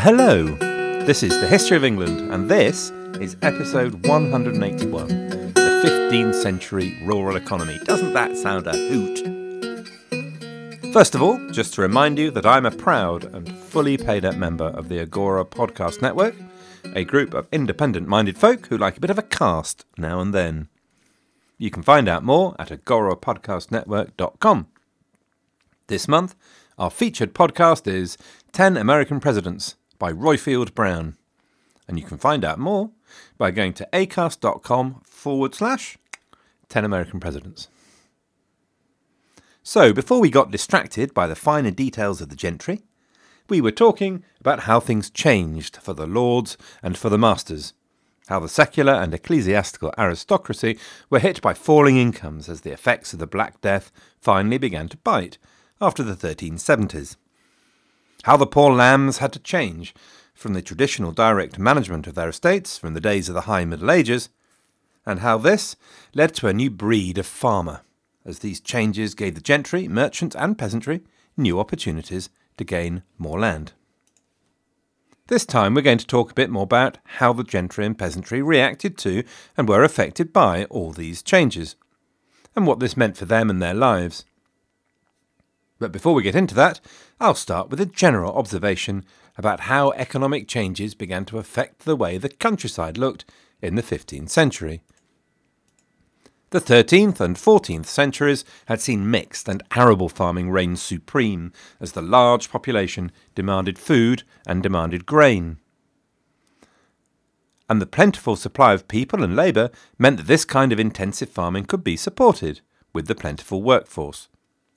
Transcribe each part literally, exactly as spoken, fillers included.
hello. This is The History of England, and this is episode one hundred eighty-one, The fifteenth Century Rural Economy. Doesn't that sound a hoot? First of all, just to remind you that I'm a proud and fully paid-up member of the Agora Podcast Network, a group of independent-minded folk who like a bit of a cast now and then. You can find out more at agora podcast network dot com. This month, our featured podcast is ten American Presidents by Roifield Brown. And you can find out more by going to acast.com forward slash 10 American Presidents. So, before we got distracted by the finer details of the gentry, we were talking about how things changed for the lords and for the masters, how the secular and ecclesiastical aristocracy were hit by falling incomes as the effects of the Black Death finally began to bite after the thirteen seventies. How the poor lambs had to change from the traditional direct management of their estates from the days of the High Middle Ages, and how this led to a new breed of farmer, as these changes gave the gentry, merchants and peasantry new opportunities to gain more land. This time we're going to talk a bit more about how the gentry and peasantry reacted to and were affected by all these changes, and what this meant for them and their lives. But before we get into that, I'll start with a general observation about how economic changes began to affect the way the countryside looked in the fifteenth century. The thirteenth and fourteenth centuries had seen mixed and arable farming reign supreme as the large population demanded food and demanded grain. And the plentiful supply of people and labour meant that this kind of intensive farming could be supported with the plentiful workforce.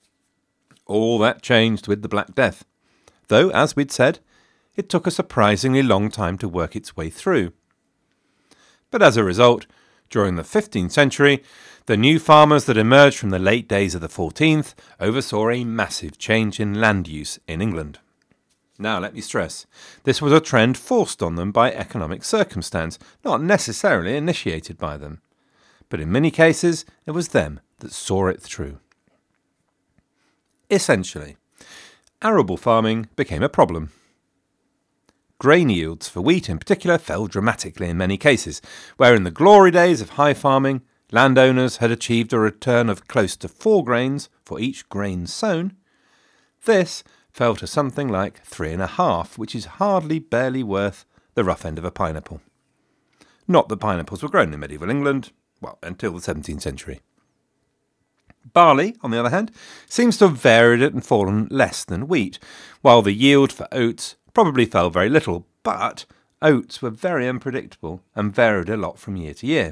All that changed with the Black Death, though, as we'd said, it took a surprisingly long time to work its way through. But as a result, during the fifteenth century, the new farmers that emerged from the late days of the fourteenth oversaw a massive change in land use in England. Now, let me stress, this was a trend forced on them by economic circumstance, not necessarily initiated by them. But in many cases, it was them that saw it through. Essentially, arable farming became a problem. Grain yields for wheat in particular fell dramatically in many cases, where in the glory days of high farming, landowners had achieved a return of close to four grains for each grain sown. This fell to something like three and a half, which is hardly barely worth the rough end of a pineapple. Not that pineapples were grown in medieval England, well, until the seventeenth century. Barley, on the other hand, seems to have varied and fallen less than wheat, while the yield for oats probably fell very little, but oats were very unpredictable and varied a lot from year to year.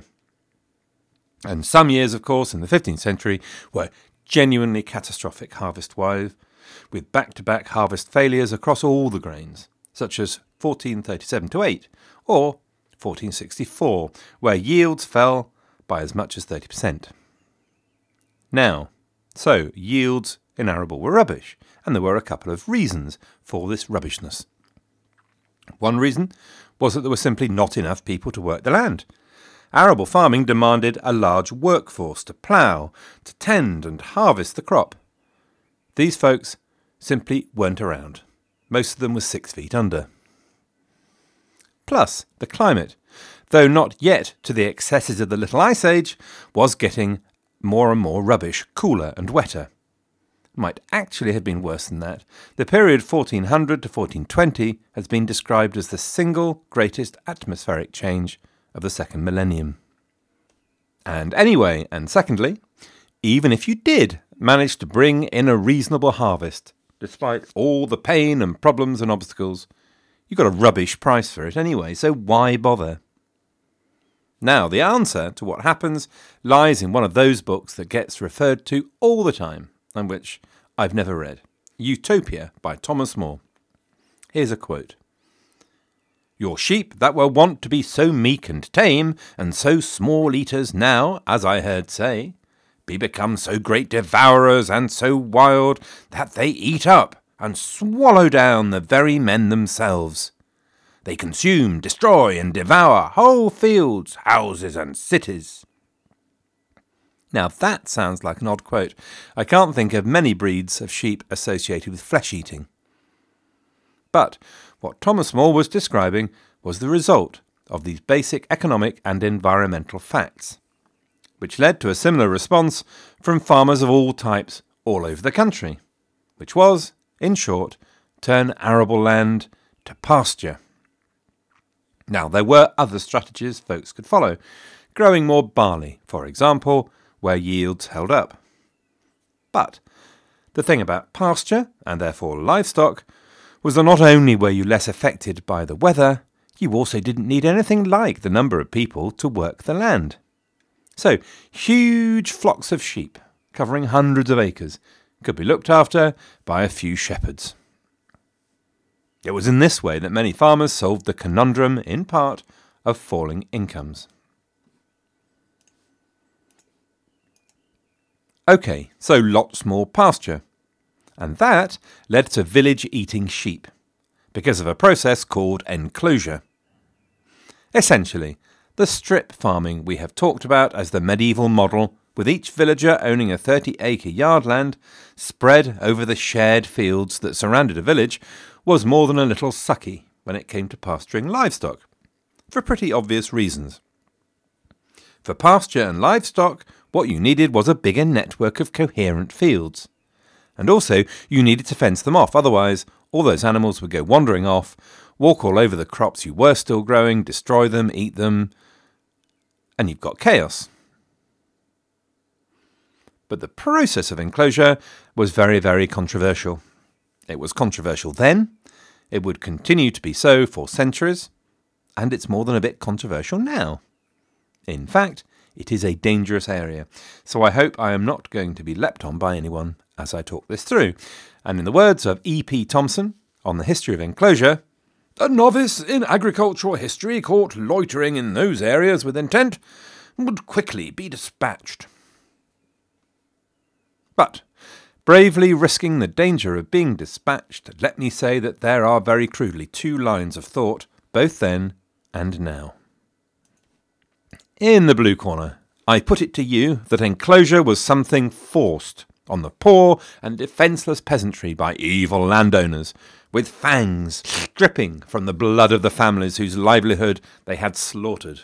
And some years, of course, in the fifteenth century were genuinely catastrophic harvest-wise, with back-to-back harvest failures across all the grains, such as fourteen thirty-seven to eight or fourteen sixty-four, where yields fell by as much as thirty percent. Now, so yields in arable were rubbish, and there were a couple of reasons for this rubbishness. One reason was that there were simply not enough people to work the land. Arable farming demanded a large workforce to plough, to tend and harvest the crop. These folks simply weren't around. Most of them were six feet under. Plus, the climate, though not yet to the excesses of the Little Ice Age, was getting more and more rubbish, cooler and wetter. Might actually have been worse than that. The period fourteen hundred to fourteen twenty has been described as the single greatest atmospheric change of the second millennium. And anyway, and secondly, even if you did manage to bring in a reasonable harvest, despite all the pain and problems and obstacles, you got a rubbish price for it anyway, so why bother? Now, the answer to what happens lies in one of those books that gets referred to all the time, and which I've never read, Utopia by Thomas More. Here's a quote. "Your sheep that were wont to be so meek and tame, and so small eaters now, as I heard say, be become so great devourers and so wild, that they eat up and swallow down the very men themselves. They consume, destroy, and devour whole fields, houses, and cities." Now that sounds like an odd quote. I can't think of many breeds of sheep associated with flesh eating. But What Thomas More was describing was the result of these basic economic and environmental facts, which led to a similar response from farmers of all types all over the country, which was, in short, turn arable land to pasture. Now, there were other strategies folks could follow, growing more barley, for example, where yields held up. But the thing about pasture, and therefore livestock, was that not only were you less affected by the weather, you also didn't need anything like the number of people to work the land. So, huge flocks of sheep, covering hundreds of acres, could be looked after by a few shepherds. It was in this way that many farmers solved the conundrum, in part, of falling incomes. OK, so lots more pasture. And that led to village-eating sheep, because of a process called enclosure. Essentially, the strip farming we have talked about as the medieval model, with each villager owning a thirty-acre yardland spread over the shared fields that surrounded a village, was more than a little sucky when it came to pasturing livestock, for pretty obvious reasons. For pasture and livestock, what you needed was a bigger network of coherent fields. And also, you needed to fence them off, otherwise all those animals would go wandering off, walk all over the crops you were still growing, destroy them, eat them, and you've got chaos. But the process of enclosure was very, very controversial. It was controversial then, it would continue to be so for centuries, and it's more than a bit controversial now. In fact, it is a dangerous area, so I hope I am not going to be leapt on by anyone as I talk this through. And in the words of E P Thompson on the history of enclosure, a novice in agricultural history caught loitering in those areas with intent would quickly be dispatched. But, bravely risking the danger of being dispatched, let me say that there are very crudely two lines of thought, both then and now. In the blue corner, I put it to you that enclosure was something forced on the poor and defenceless peasantry by evil landowners, with fangs dripping from the blood of the families whose livelihood they had slaughtered.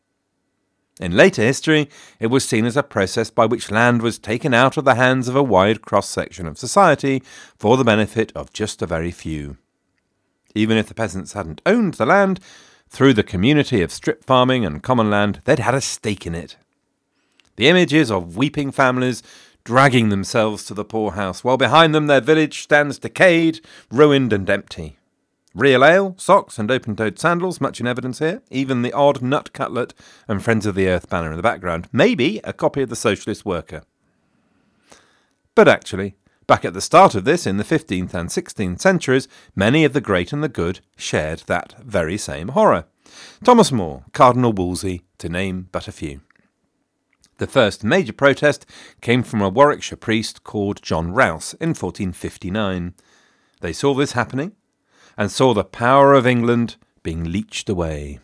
In later history, it was seen as a process by which land was taken out of the hands of a wide cross-section of society for the benefit of just a very few. Even if the peasants hadn't owned the land, through the community of strip farming and common land, they'd had a stake in it. The images of weeping families dragging themselves to the poorhouse, while behind them their village stands decayed, ruined and empty. Real ale, socks and open-toed sandals, much in evidence here, even the odd nut cutlet and Friends of the Earth banner in the background, maybe a copy of the Socialist Worker. But actually, back at the start of this, in the fifteenth and sixteenth centuries, many of the great and the good shared that very same horror. Thomas More, Cardinal Wolsey, to name but a few. The first major protest came from a Warwickshire priest called John Rouse in fourteen fifty-nine. They saw this happening, and saw the power of England being leached away.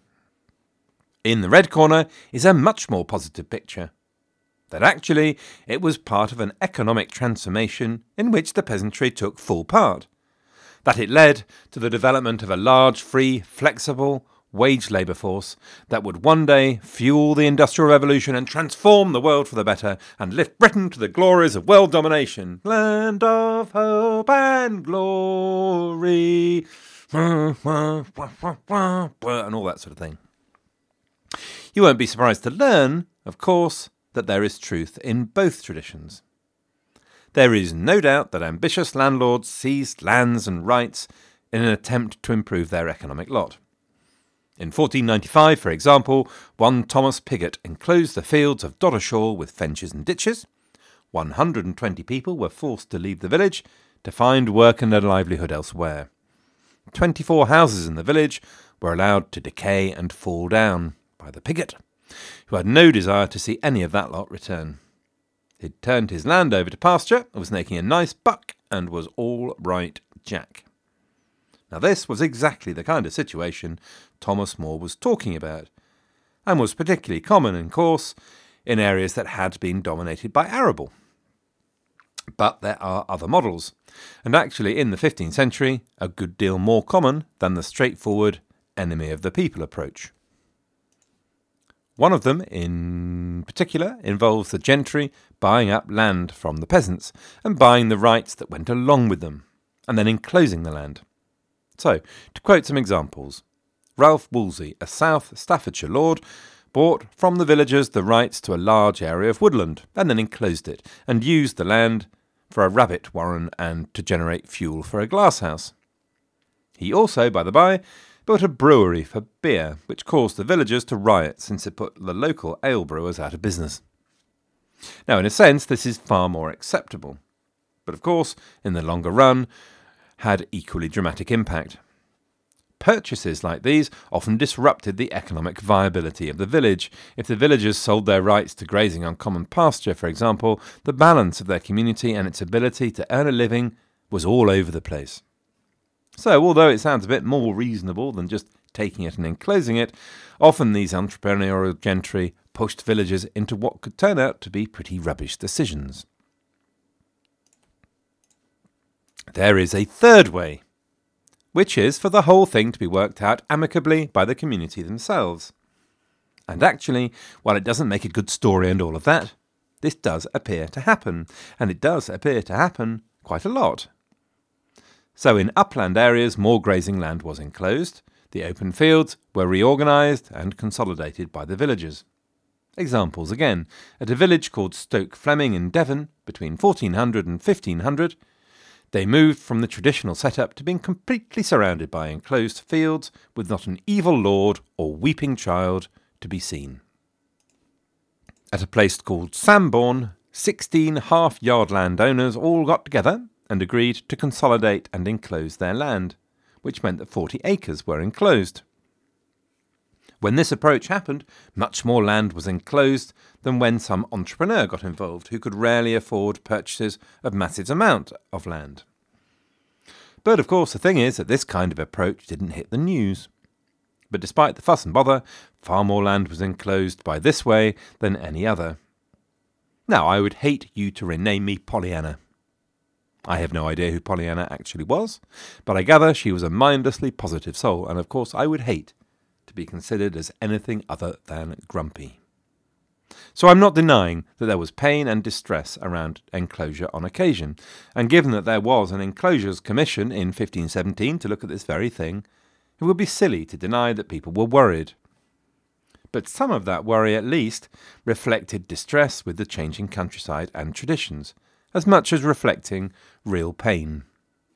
In the red corner is a much more positive picture. That actually it was part of an economic transformation in which the peasantry took full part. That it led to the development of a large, free, flexible, wage labour force that would one day fuel the Industrial Revolution and transform the world for the better and lift Britain to the glories of world domination. Land of hope and glory, and all that sort of thing. You won't be surprised to learn, of course, that there is truth in both traditions. There is no doubt that ambitious landlords seized lands and rights in an attempt to improve their economic lot. In fourteen ninety-five, for example, one Thomas Pigott enclosed the fields of Doddershaw with fences and ditches. one hundred twenty people were forced to leave the village to find work and a livelihood elsewhere. twenty-four houses in the village were allowed to decay and fall down by the Pigott, who had no desire to see any of that lot return. He'd turned his land over to pasture, was making a nice buck, and was all right Jack. Now this was exactly the kind of situation Thomas More was talking about, and was particularly common, of course, in areas that had been dominated by arable. But there are other models, and actually in the fifteenth century, a good deal more common than the straightforward enemy of the people approach. One of them, in particular, involves the gentry buying up land from the peasants and buying the rights that went along with them, and then enclosing the land. So, to quote some examples, Ralph Wolsey, a South Staffordshire lord, bought from the villagers the rights to a large area of woodland, and then enclosed it, and used the land for a rabbit warren and to generate fuel for a glasshouse. He also, by the by, built a brewery for beer, which caused the villagers to riot since it put the local ale brewers out of business. Now, in a sense, this is far more acceptable, but of course, in the longer run, had equally dramatic impact. Purchases like these often disrupted the economic viability of the village. If the villagers sold their rights to grazing on common pasture, for example, the balance of their community and its ability to earn a living was all over the place. So, although it sounds a bit more reasonable than just taking it and enclosing it, often these entrepreneurial gentry pushed villagers into what could turn out to be pretty rubbish decisions. There is a third way, which is for the whole thing to be worked out amicably by the community themselves. And actually, while it doesn't make a good story and all of that, this does appear to happen, and it does appear to happen quite a lot. So in upland areas, more grazing land was enclosed, the open fields were reorganised and consolidated by the villagers. Examples again, at a village called Stoke Fleming in Devon, between fourteen hundred and fifteen hundred, they moved from the traditional setup to being completely surrounded by enclosed fields with not an evil lord or weeping child to be seen. At a place called Sambourne, sixteen half-yard landowners all got together and agreed to consolidate and enclose their land, which meant that forty acres were enclosed. When this approach happened, much more land was enclosed than when some entrepreneur got involved who could rarely afford purchases of massive amount of land. But of course the thing is that this kind of approach didn't hit the news. But despite the fuss and bother, far more land was enclosed by this way than any other. Now, I would hate you to rename me Pollyanna. I have no idea who Pollyanna actually was, but I gather she was a mindlessly positive soul, and of course I would hate to be considered as anything other than grumpy. So I'm not denying that there was pain and distress around enclosure on occasion, and given that there was an Enclosures Commission in fifteen seventeen to look at this very thing, it would be silly to deny that people were worried. But some of that worry at least reflected distress with the changing countryside and traditions, as much as reflecting real pain.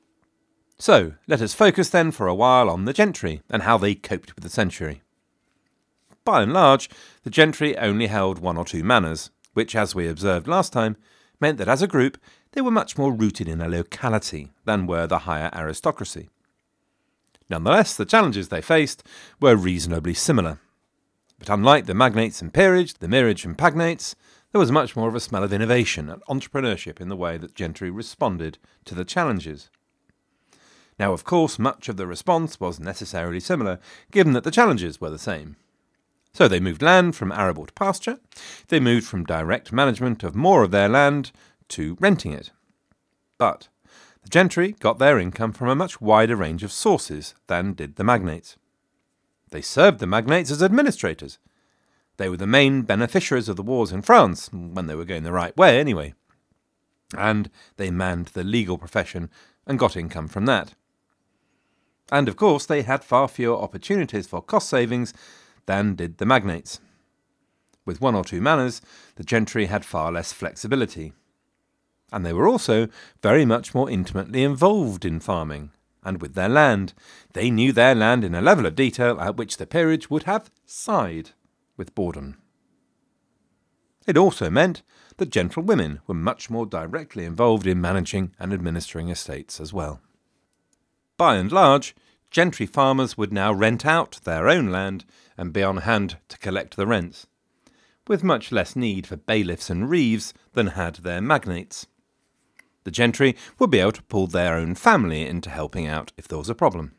So, let us focus then for a while on the gentry and how they coped with the century. By and large, the gentry only held one or two manors, which, as we observed last time, meant that as a group they were much more rooted in a locality than were the higher aristocracy. Nonetheless, the challenges they faced were reasonably similar. But unlike the magnates and peerage, the mirage and pagnates, there was much more of a smell of innovation and entrepreneurship in the way that gentry responded to the challenges. Now, of course, much of the response was necessarily similar, given that the challenges were the same. So they moved land from arable to pasture, they moved from direct management of more of their land to renting it. But the gentry got their income from a much wider range of sources than did the magnates. They served the magnates as administrators. They were the main beneficiaries of the wars in France, when they were going the right way anyway. And they manned the legal profession and got income from that. And of course they had far fewer opportunities for cost savings than did the magnates. With one or two manors, the gentry had far less flexibility. And they were also very much more intimately involved in farming, and with their land. They knew their land in a level of detail at which the peerage would have sighed with boredom. It also meant that gentlewomen were much more directly involved in managing and administering estates as well. By and large, gentry farmers would now rent out their own land and be on hand to collect the rents, with much less need for bailiffs and reeves than had their magnates. The gentry would be able to pull their own family into helping out if there was a problem.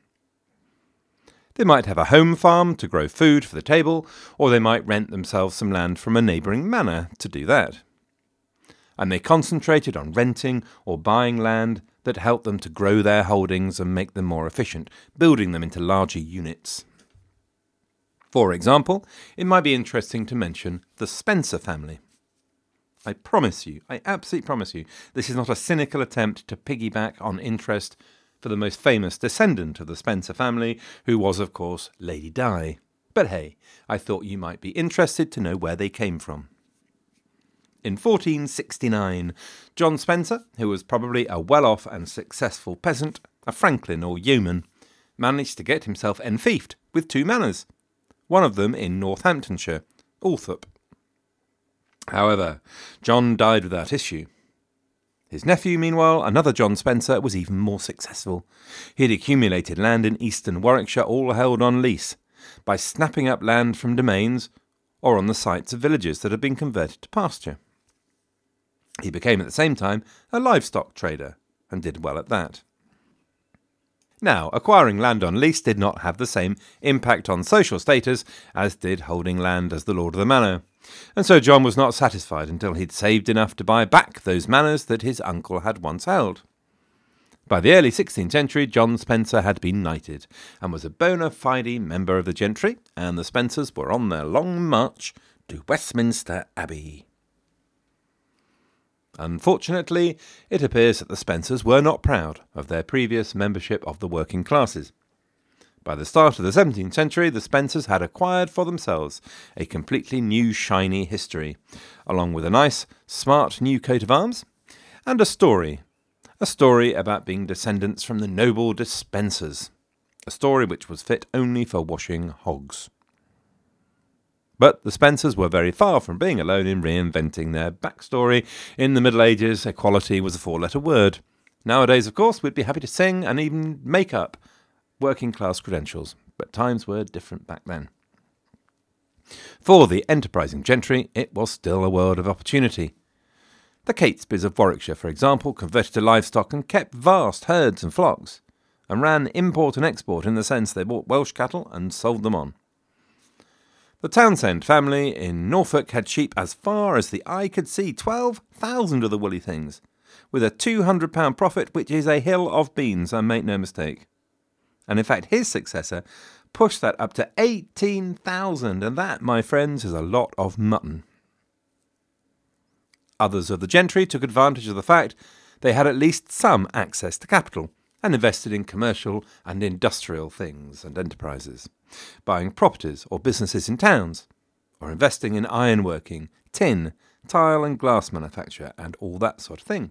They might have a home farm to grow food for the table, or they might rent themselves some land from a neighbouring manor to do that. and they concentrated on renting or buying land that helped them to grow their holdings and make them more efficient, building them into larger units. For example, it might be interesting to mention the Spencer family. I promise you, I absolutely promise you, this is not a cynical attempt to piggyback on interest for the most famous descendant of the Spencer family, who was, of course, Lady Di. But hey, I thought you might be interested to know where they came from. In fourteen sixty-nine, John Spencer, who was probably a well-off and successful peasant, a franklin or yeoman, managed to get himself enfiefed with two manors, one of them in Northamptonshire, Althorp. However, John died without issue. His nephew, meanwhile, another John Spencer, was even more successful. He had accumulated land in eastern Warwickshire, all held on lease, by snapping up land from domains or on the sites of villages that had been converted to pasture. He became at the same time a livestock trader, and did well at that. Now, acquiring land on lease did not have the same impact on social status as did holding land as the lord of the manor, and so John was not satisfied until he'd saved enough to buy back those manors that his uncle had once held. By the early sixteenth century, John Spencer had been knighted, and was a bona fide member of the gentry, and the Spencers were on their long march to Westminster Abbey. Unfortunately, it appears that the Spencers were not proud of their previous membership of the working classes. By the start of the seventeenth century, the Spencers had acquired for themselves a completely new shiny history, along with a nice, smart new coat of arms, and a story. A story about being descendants from the noble Despensers. A story which was fit only for washing hogs. But the Spencers were very far from being alone in reinventing their backstory. In the Middle Ages, equality was a four-letter word. Nowadays, of course, we'd be happy to sing and even make up working-class credentials, but times were different back then. For the enterprising gentry, it was still a world of opportunity. The Catesbys of Warwickshire, for example, converted to livestock and kept vast herds and flocks, and ran import and export in the sense they bought Welsh cattle and sold them on. The Townsend family in Norfolk had sheep as far as the eye could see, twelve thousand of the woolly things, with a two hundred pound profit, which is a hill of beans, and make no mistake. And in fact, his successor pushed that up to eighteen thousand, and that, my friends, is a lot of mutton. Others of the gentry took advantage of the fact they had at least some access to capital, and invested in commercial and industrial things and enterprises, buying properties or businesses in towns, or investing in ironworking, tin, tile and glass manufacture, and all that sort of thing.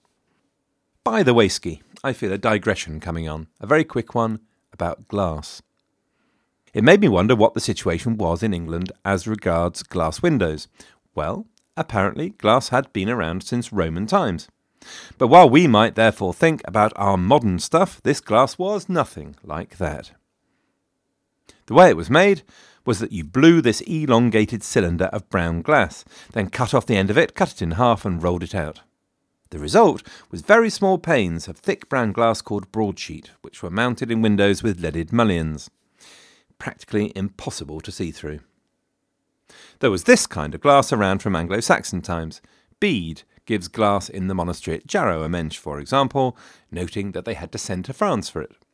By the way, Ski, I feel a digression coming on, a very quick one about glass. It made me wonder what the situation was in England as regards glass windows. Well, apparently glass had been around since Roman times. But while we might therefore think about our modern stuff, this glass was nothing like that. The way it was made was that you blew this elongated cylinder of brown glass, then cut off the end of it, cut it in half and rolled it out. The result was very small panes of thick brown glass called broadsheet, which were mounted in windows with leaded mullions. Practically impossible to see through. There was this kind of glass around from Anglo-Saxon times. Bede gives glass in the monastery at Jarrow-a-Mensch, for example, noting that they had to send to France for it.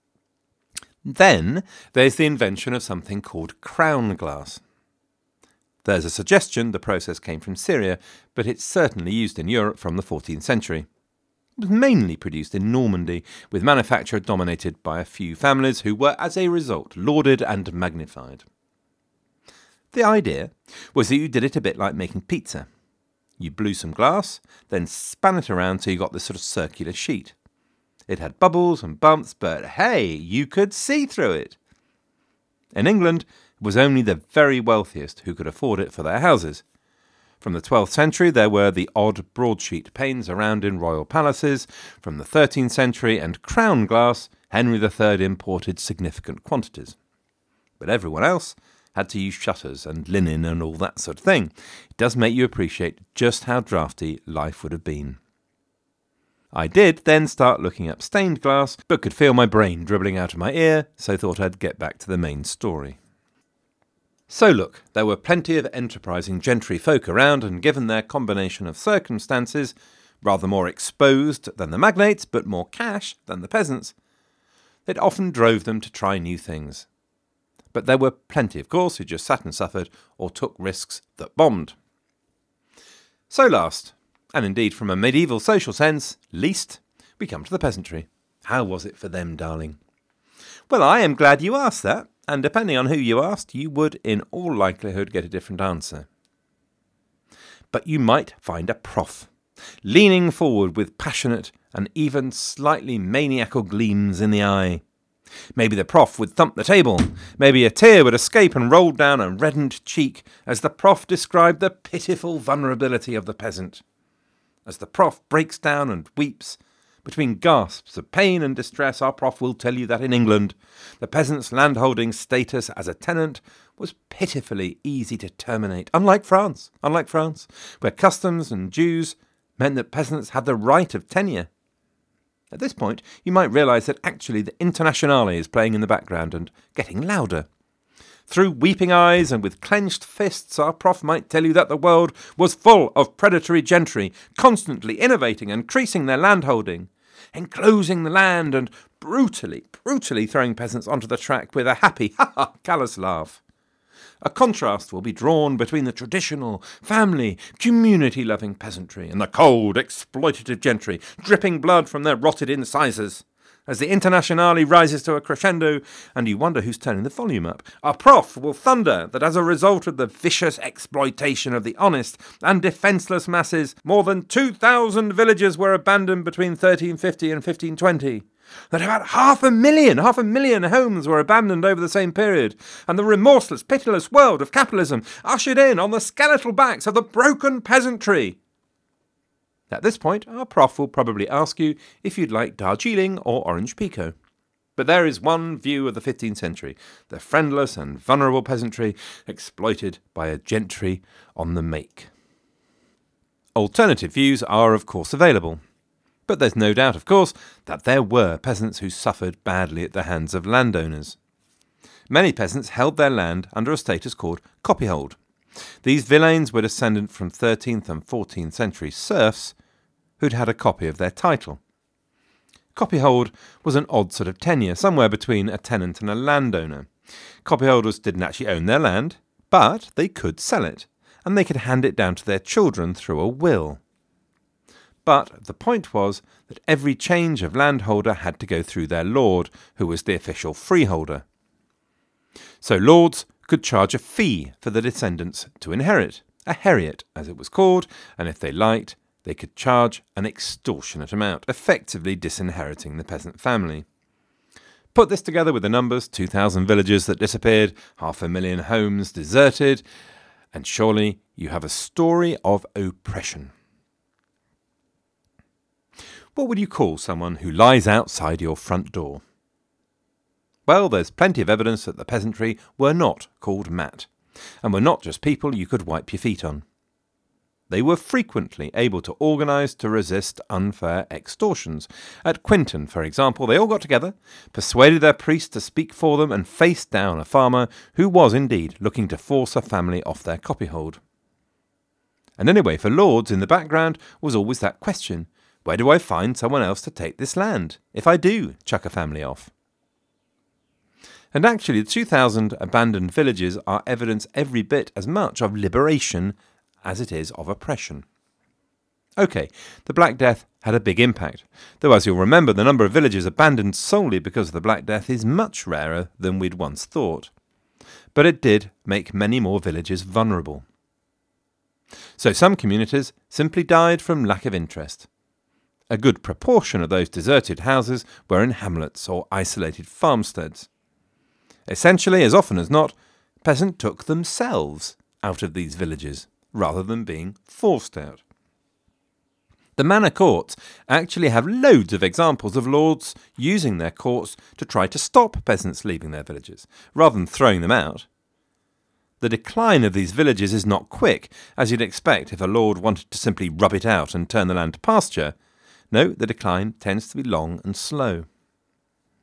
Then there's the invention of something called crown glass. There's a suggestion the process came from Syria, but it's certainly used in Europe from the fourteenth century. It was mainly produced in Normandy, with manufacture dominated by a few families who were, as a result, lauded and magnified. The idea was that you did it a bit like making pizza. You blew some glass, then span it around till you got this sort of circular sheet. It had bubbles and bumps, but hey, you could see through it. In England, it was only the very wealthiest who could afford it for their houses. From the twelfth century, there were the odd broadsheet panes around in royal palaces. From the thirteenth century and crown glass, Henry the Third imported significant quantities. But everyone else had to use shutters and linen and all that sort of thing. It does make you appreciate just how drafty life would have been. I did then start looking up stained glass, but could feel my brain dribbling out of my ear, so thought I'd get back to the main story. So look, there were plenty of enterprising gentry folk around, and given their combination of circumstances, rather more exposed than the magnates, but more cash than the peasants, it often drove them to try new things. But there were plenty, of course, who just sat and suffered or took risks that bombed. So last, and indeed from a medieval social sense, least, we come to the peasantry. How was it for them, darling? Well, I am glad you asked that, and depending on who you asked, you would in all likelihood get a different answer. But you might find a prof, leaning forward with passionate and even slightly maniacal gleams in the eye. Maybe the prof would thump the table. Maybe a tear would escape and roll down a reddened cheek as the prof described the pitiful vulnerability of the peasant. As the prof breaks down and weeps, between gasps of pain and distress, our prof will tell you that in England, the peasant's landholding status as a tenant was pitifully easy to terminate, unlike France, unlike France, where customs and dues meant that peasants had the right of tenure. At this point, you might realise that actually the Internationale is playing in the background and getting louder. Through weeping eyes and with clenched fists, our prof might tell you that the world was full of predatory gentry, constantly innovating and increasing their landholding, enclosing the land and brutally, brutally throwing peasants onto the track with a happy, ha-ha, callous laugh. A contrast will be drawn between the traditional, family, community-loving peasantry and the cold, exploitative gentry, dripping blood from their rotted incisors. As the Internationale rises to a crescendo, and you wonder who's turning the volume up, our prof will thunder that as a result of the vicious exploitation of the honest and defenceless masses, more than two thousand villages were abandoned between thirteen fifty and fifteen twenty. That about half a million, half a million homes were abandoned over the same period, and the remorseless, pitiless world of capitalism ushered in on the skeletal backs of the broken peasantry. At this point, our prof will probably ask you if you'd like Darjeeling or Orange Pekoe. But there is one view of the fifteenth century, the friendless and vulnerable peasantry exploited by a gentry on the make. Alternative views are, of course, available. But there's no doubt, of course, that there were peasants who suffered badly at the hands of landowners. Many peasants held their land under a status called copyhold. These villeins were descendant from thirteenth and fourteenth century serfs who'd had a copy of their title. Copyhold was an odd sort of tenure, somewhere between a tenant and a landowner. Copyholders didn't actually own their land, but they could sell it, and they could hand it down to their children through a will. But the point was that every change of landholder had to go through their lord, who was the official freeholder. So lords could charge a fee for the descendants to inherit, a heriot as it was called, and if they liked, they could charge an extortionate amount, effectively disinheriting the peasant family. Put this together with the numbers, two thousand villages that disappeared, half a million homes deserted, and surely you have a story of oppression. What would you call someone who lies outside your front door? Well, there's plenty of evidence that the peasantry were not called Matt, and were not just people you could wipe your feet on. They were frequently able to organise to resist unfair extortions. At Quinton, for example, they all got together, persuaded their priest to speak for them, and faced down a farmer who was indeed looking to force a family off their copyhold. And anyway, for lords in the background was always that question: where do I find someone else to take this land, if I do chuck a family off? And actually, the two thousand abandoned villages are evidence every bit as much of liberation as it is of oppression. OK, the Black Death had a big impact, though as you'll remember, the number of villages abandoned solely because of the Black Death is much rarer than we'd once thought. But it did make many more villages vulnerable. So some communities simply died from lack of interest. A good proportion of those deserted houses were in hamlets or isolated farmsteads. Essentially, as often as not, peasants took themselves out of these villages, rather than being forced out. The manor courts actually have loads of examples of lords using their courts to try to stop peasants leaving their villages, rather than throwing them out. The decline of these villages is not quick, as you'd expect if a lord wanted to simply rub it out and turn the land to pasture. No, the decline tends to be long and slow.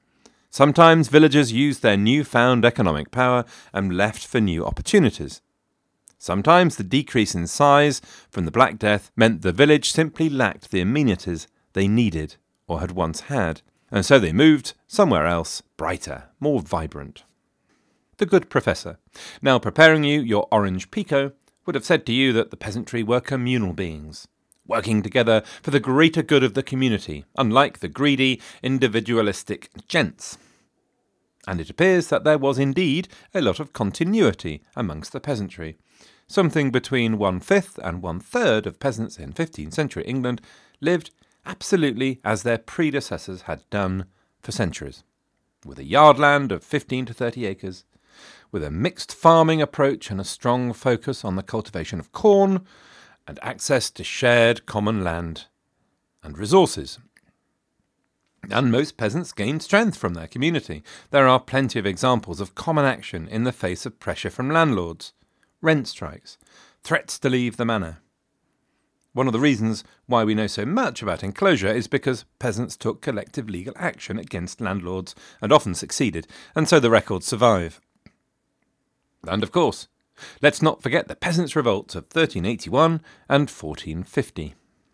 Sometimes villagers used their newfound economic power and left for new opportunities. Sometimes the decrease in size from the Black Death meant the village simply lacked the amenities they needed or had once had, and so they moved somewhere else, brighter, more vibrant. The good professor, now preparing you your orange pekoe, would have said to you that the peasantry were communal beings, working together for the greater good of the community, unlike the greedy, individualistic gents. And it appears that there was indeed a lot of continuity amongst the peasantry. Something between one-fifth and one-third of peasants in fifteenth century England lived absolutely as their predecessors had done for centuries, with a yardland of fifteen to thirty acres, with a mixed farming approach and a strong focus on the cultivation of corn, and access to shared common land and resources. And most peasants gained strength from their community. There are plenty of examples of common action in the face of pressure from landlords, rent strikes, threats to leave the manor. One of the reasons why we know so much about enclosure is because peasants took collective legal action against landlords and often succeeded, and so the records survive. And of course, let's not forget the peasants' revolts of thirteen eighty-one and fourteen fifty.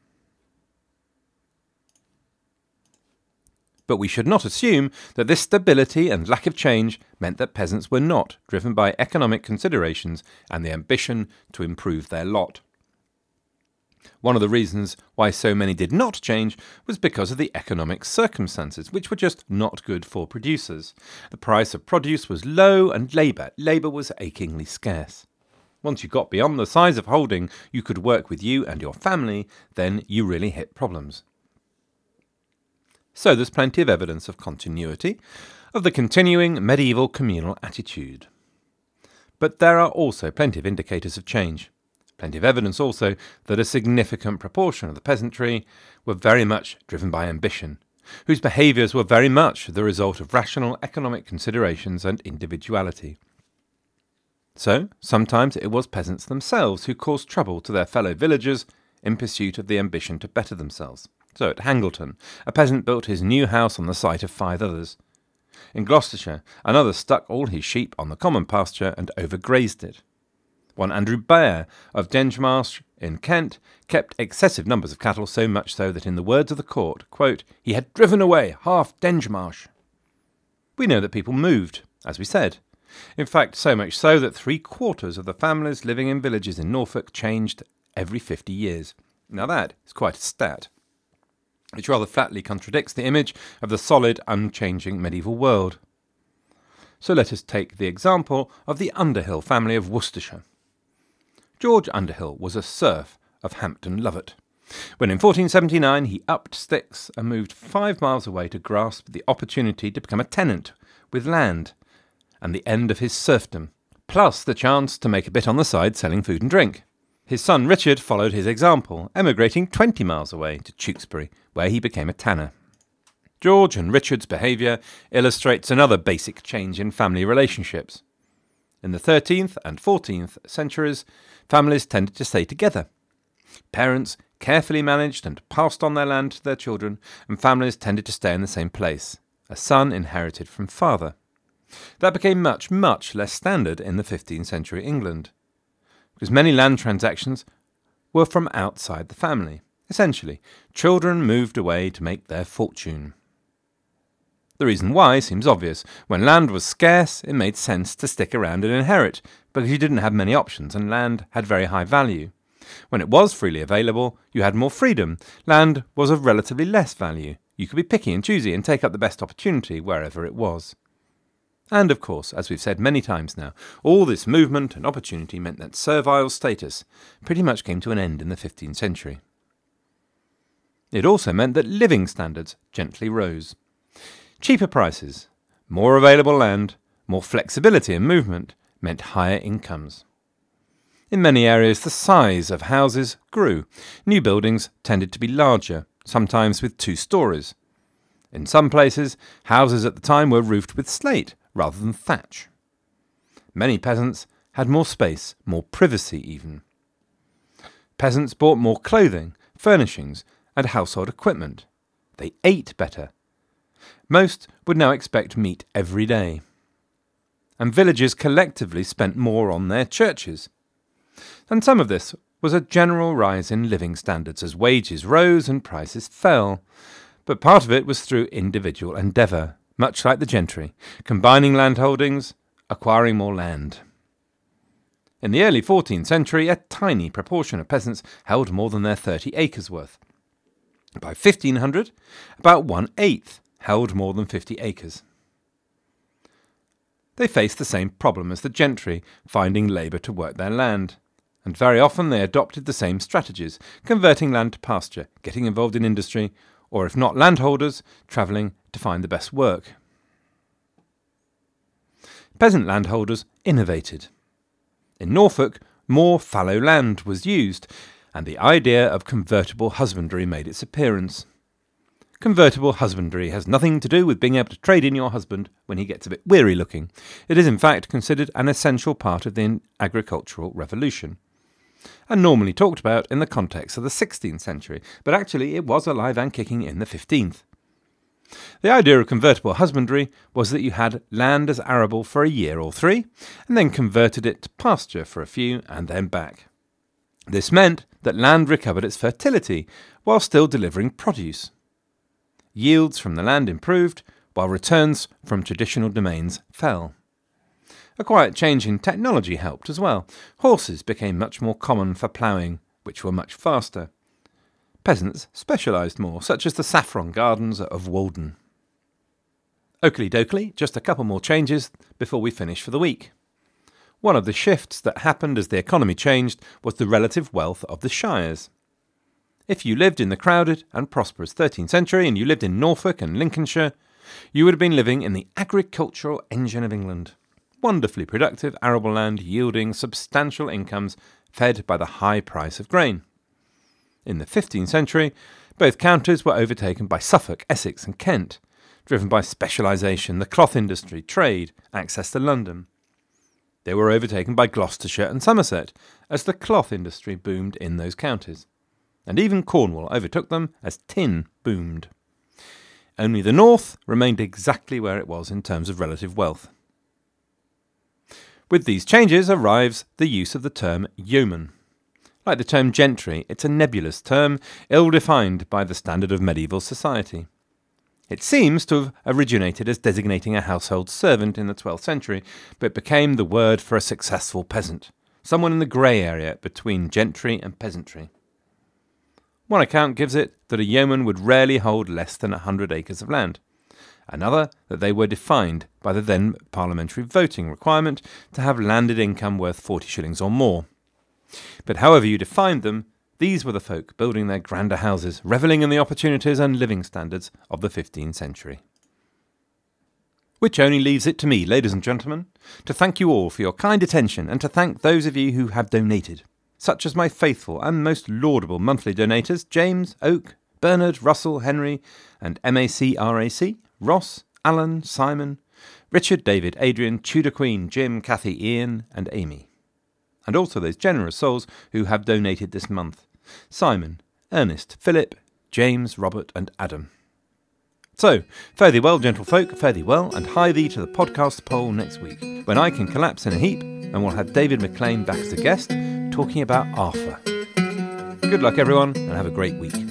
But we should not assume that this stability and lack of change meant that peasants were not driven by economic considerations and the ambition to improve their lot. One of the reasons why so many did not change was because of the economic circumstances, which were just not good for producers. The price of produce was low and labour, labour was achingly scarce. Once you got beyond the size of holding you could work with you and your family, then you really hit problems. So there's plenty of evidence of continuity, of the continuing medieval communal attitude. But there are also plenty of indicators of change. Plenty of evidence also that a significant proportion of the peasantry were very much driven by ambition, whose behaviours were very much the result of rational economic considerations and individuality. So, sometimes it was peasants themselves who caused trouble to their fellow villagers in pursuit of the ambition to better themselves. So at Hangleton, a peasant built his new house on the site of five others. In Gloucestershire, another stuck all his sheep on the common pasture and overgrazed it. One Andrew Baer of Dengemarsh in Kent kept excessive numbers of cattle, so much so that in the words of the court, quote, he had driven away half Dengemarsh. We know that people moved, as we said. In fact, so much so that three quarters of the families living in villages in Norfolk changed every fifty years. Now that is quite a stat, which rather flatly contradicts the image of the solid, unchanging medieval world. So let us take the example of the Underhill family of Worcestershire. George Underhill was a serf of Hampton Lovett, when in fourteen seventy-nine he upped sticks and moved five miles away to grasp the opportunity to become a tenant with land and the end of his serfdom, plus the chance to make a bit on the side selling food and drink. His son Richard followed his example, emigrating twenty miles away to Tewkesbury, where he became a tanner. George and Richard's behaviour illustrates another basic change in family relationships. In the thirteenth and fourteenth centuries, families tended to stay together. Parents carefully managed and passed on their land to their children, and families tended to stay in the same place. A son inherited from father. That became much, much less standard in the fifteenth century England, because many land transactions were from outside the family. Essentially, children moved away to make their fortune. The reason why seems obvious. When land was scarce, it made sense to stick around and inherit, because you didn't have many options and land had very high value. When it was freely available, you had more freedom. Land was of relatively less value. You could be picky and choosy and take up the best opportunity wherever it was. And of course, as we've said many times now, all this movement and opportunity meant that servile status pretty much came to an end in the fifteenth century. It also meant that living standards gently rose. Cheaper prices, more available land, more flexibility in movement meant higher incomes. In many areas, the size of houses grew. New buildings tended to be larger, sometimes with two stories. In some places, houses at the time were roofed with slate rather than thatch. Many peasants had more space, more privacy even. Peasants bought more clothing, furnishings, and household equipment. They ate better. Most would now expect meat every day. And villages collectively spent more on their churches. And some of this was a general rise in living standards as wages rose and prices fell. But part of it was through individual endeavour, much like the gentry, combining landholdings, acquiring more land. In the early fourteenth century, a tiny proportion of peasants held more than their thirty acres worth. By fifteen hundred, about one-eighth held more than fifty acres. They faced the same problem as the gentry, finding labour to work their land. And very often they adopted the same strategies, converting land to pasture, getting involved in industry, or if not landholders, travelling to find the best work. Peasant landholders innovated. In Norfolk, more fallow land was used, and the idea of convertible husbandry made its appearance. Convertible husbandry has nothing to do with being able to trade in your husband when he gets a bit weary looking. It is in fact considered an essential part of the agricultural revolution, and normally talked about in the context of the sixteenth century, but actually it was alive and kicking in the fifteenth. The idea of convertible husbandry was that you had land as arable for a year or three, and then converted it to pasture for a few and then back. This meant that land recovered its fertility while still delivering produce. Yields from the land improved, while returns from traditional domains fell. A quiet change in technology helped as well. Horses became much more common for ploughing, which were much faster. Peasants specialised more, such as the saffron gardens of Walden. Oakley dokley, just a couple more changes before we finish for the week. One of the shifts that happened as the economy changed was the relative wealth of the shires. If you lived in the crowded and prosperous thirteenth century and you lived in Norfolk and Lincolnshire, you would have been living in the agricultural engine of England. Wonderfully productive arable land yielding substantial incomes fed by the high price of grain. In the fifteenth century, both counties were overtaken by Suffolk, Essex and Kent, driven by specialisation, the cloth industry, trade, access to London. They were overtaken by Gloucestershire and Somerset, as the cloth industry boomed in those counties. And even Cornwall overtook them as tin boomed. Only the north remained exactly where it was in terms of relative wealth. With these changes arrives the use of the term yeoman. Like the term gentry, it's a nebulous term, ill-defined by the standard of medieval society. It seems to have originated as designating a household servant in the twelfth century, but became the word for a successful peasant, someone in the grey area between gentry and peasantry. One account gives it that a yeoman would rarely hold less than a hundred acres of land. Another, that they were defined by the then parliamentary voting requirement to have landed income worth forty shillings or more. But however you defined them, these were the folk building their grander houses, revelling in the opportunities and living standards of the fifteenth century. Which only leaves it to me, ladies and gentlemen, to thank you all for your kind attention and to thank those of you who have donated, such as my faithful and most laudable monthly donators, James, Oak, Bernard, Russell, Henry, and M A C R A C, Ross, Alan, Simon, Richard, David, Adrian, Tudor Queen, Jim, Kathy, Ian, and Amy. And also those generous souls who have donated this month: Simon, Ernest, Philip, James, Robert, and Adam. So, fare thee well, gentlefolk, fare thee well, and hie thee to the podcast poll next week, when I can collapse in a heap, and we'll have David McLean back as a guest, talking about Arthur. Good luck, everyone, and have a great week.